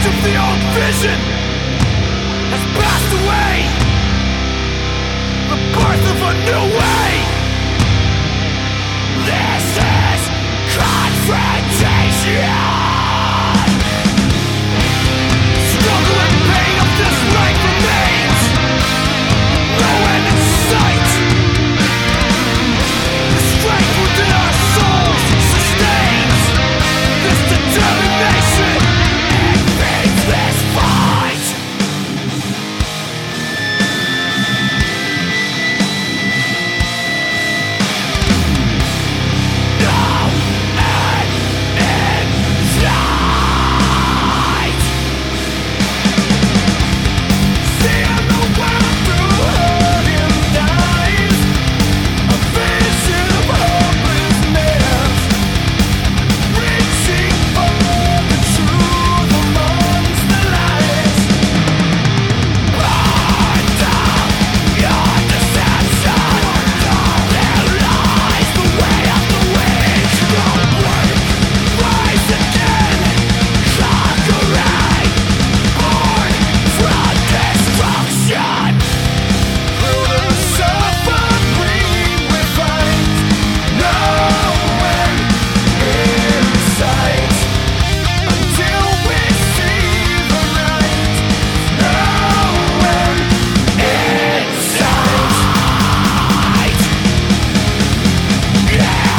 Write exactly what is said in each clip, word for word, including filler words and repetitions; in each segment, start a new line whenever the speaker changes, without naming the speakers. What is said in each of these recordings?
of the old vision has passed away. The birth of a new way. This is confrontation. Struggle and pain of this life remains. No end in sight. The strength within our souls sustains this determination and faithless fight. No end in sight. Seeing the world through hurting eyes, a vision of hopelessness, reaching for the truth amongst the lies. Burn down your deception. There lies the way of the weak. Awake, rise again, conquering, born from destruction. Through the suffering we find no end in sight. Until we see the light, no end in sight. Yeah.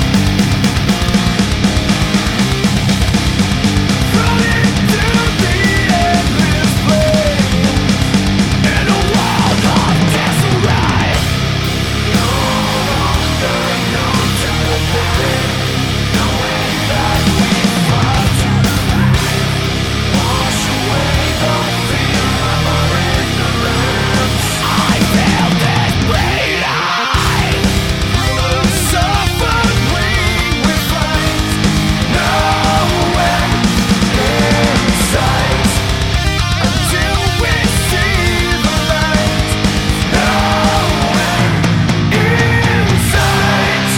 Running through the endless flame in a world of disarray. No longer known to the pain, knowing that we fall to the light. Wash away the fear of our ignorance. I feel this freedom. Through the suffering we find no end in sight. Until we see the light, no end in sight.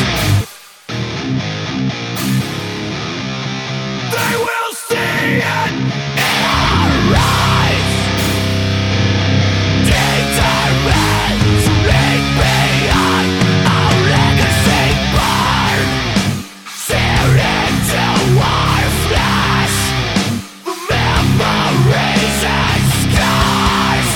They will see it in our eyes. Determined to leave behind our legacy burn. Seared into our flesh the memories and scars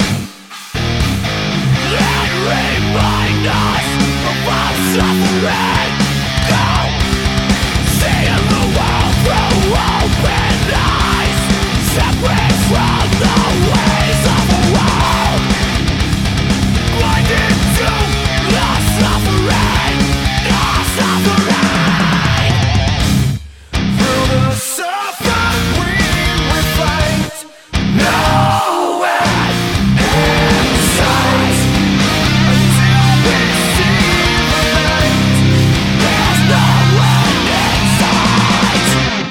that remind us of our suffering. Go, seeing the world through open eyes, separate from the ways of the world. Blinded to the suffering, the suffering. Through the suffering we fight, no end in sight. Until we see the light, there's no end in sight.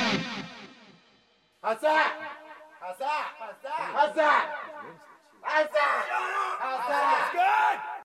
How's that? How's that? How's that? How's that? How's that? How's that?
Good.